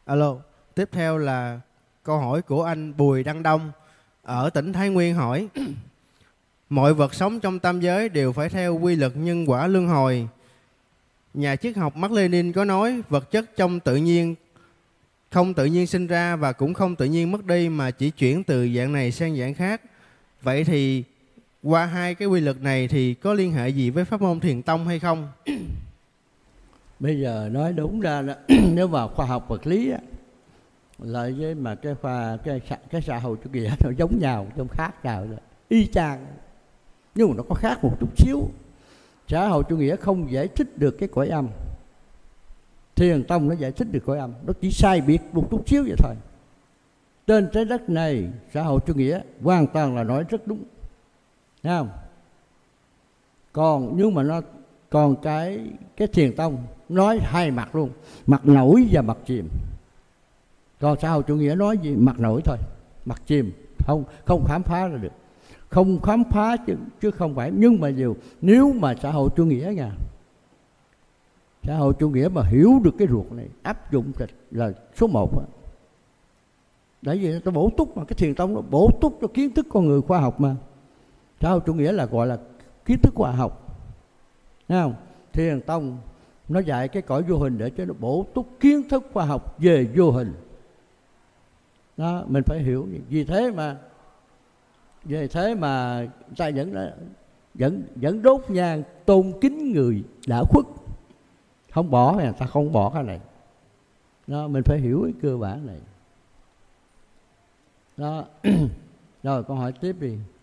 Alo, tiếp theo là câu hỏi của anh Bùi Đăng Đông ở tỉnh Thái Nguyên hỏi: mọi vật sống trong tam giới đều phải theo quy luật nhân quả luân hồi. Nhà triết học Mác Lênin có nói vật chất trong tự nhiên không tự nhiên sinh ra và cũng không tự nhiên mất đi, mà chỉ chuyển từ dạng này sang dạng khác. Vậy thì qua hai cái quy luật này thì có liên hệ gì với pháp môn Thiền tông hay không? Bây giờ nói đúng ra đó, nếu vào khoa học vật lý á, lại với mà cái xã hội chủ nghĩa nó giống nhau, không khác nào rồi, y chang, nhưng mà nó có khác một chút xíu. Xã hội chủ nghĩa không giải thích được cái cõi âm, Thiền tông nó giải thích được cõi âm, nó chỉ sai biệt một chút xíu vậy thôi. Trên trái đất này xã hội chủ nghĩa hoàn toàn là nói rất đúng, thấy không? Nhưng mà nó còn cái Thiền tông nói hai mặt luôn, mặt nổi và mặt chìm. Còn xã hội chủ nghĩa nói gì? Mặt nổi thôi, mặt chìm không khám phá ra được, không khám phá chứ không phải. Nhưng mà nếu mà xã hội chủ nghĩa nha, xã hội chủ nghĩa mà hiểu được cái ruột này, áp dụng là số 1 á. Tại vì nó bổ túc mà, cái Thiền tông nó bổ túc cho kiến thức con người khoa học mà. Xã hội chủ nghĩa là gọi là kiến thức khoa học, thấy không? Thiền tông nó dạy cái cõi vô hình để cho nó bổ túc kiến thức khoa học về vô hình. Đó, mình phải hiểu. Vì thế mà ta vẫn đốt nhang tôn kính người đã khuất, không bỏ, ta không bỏ cái này. Đó, mình phải hiểu cái cơ bản này. Đó. Rồi con hỏi tiếp đi.